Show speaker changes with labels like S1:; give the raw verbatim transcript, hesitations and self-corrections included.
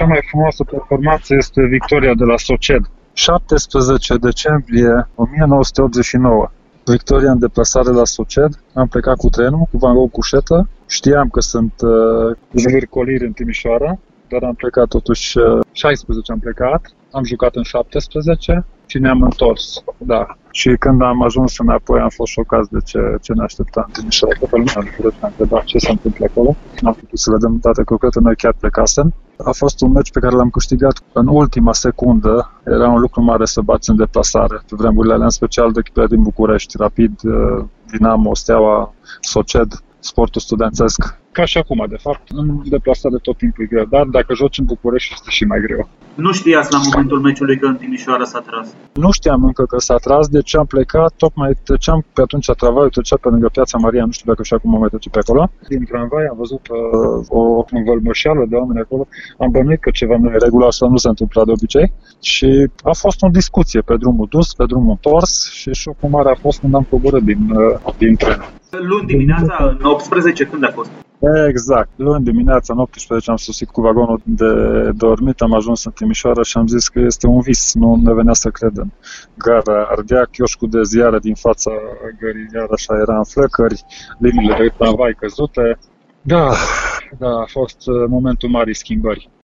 S1: cea mai frumoasă performanță este victoria de la Soced. șaptesprezece decembrie o mie nouă sute optzeci și nouă. Victoria în deplasare la Soced. Am plecat cu trenul, cu Van Gogh Cușetă. Știam că sunt uh, zvârcoliri în Timișoara, dar am plecat totuși uh, șaisprezece am plecat. Am jucat în șaptesprezece și ne-am întors. Da. Și când am ajuns înapoi am fost șocați de ce, ce ne aștepta în Timișoara. Că pe lumea am întrebat ce se întâmplă acolo. N-am putut să le dăm date concrete, noi chiar plecasem. A fost un meci pe care l-am câștigat în ultima secundă. Era un lucru mare să bați în deplasare. Pe vremurile alea, în special de echipele din București, Rapid, Dinamo, Steaua, Soced, sportul studențesc. Ca și acum, de fapt, în deplasare tot timpul e greu, dar dacă joci în București este și mai greu.
S2: Nu știați la momentul meciului că în Timișoara s-a tras?
S1: Nu știam încă că s-a tras, deci am plecat, tocmai treceam pe atunci, tramvaiul trecea pe lângă Piața Maria, nu știu dacă și acum mai trece pe acolo. Din tramvai am văzut uh, o învălmășeală de oameni acolo, am bănuit că ceva nu e regulă, asta nu se întâmplă de obicei și a fost o discuție pe drumul dus, pe drumul întors și șocul mare a fost când am coborât din, uh, din tren.
S2: Luni dimineața, în optsprezece, când a fost?
S1: Exact. Luni dimineața, în optsprezece, am sosit cu vagonul de dormit, am ajuns în Timișoara și am zis că este un vis, nu ne venea să credem. Gara ardea, chioșcul de ziare din fața gării, iar așa era în flăcări, liniile de tramvai căzute. Da, da, a fost momentul marii schimbări.